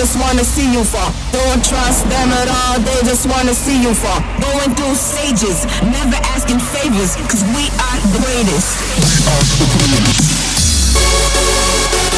just wanna see you fall. Don't trust them at all, they just wanna see you fall. Going through stages, never asking favors, cause we are the greatest. We are the greatest.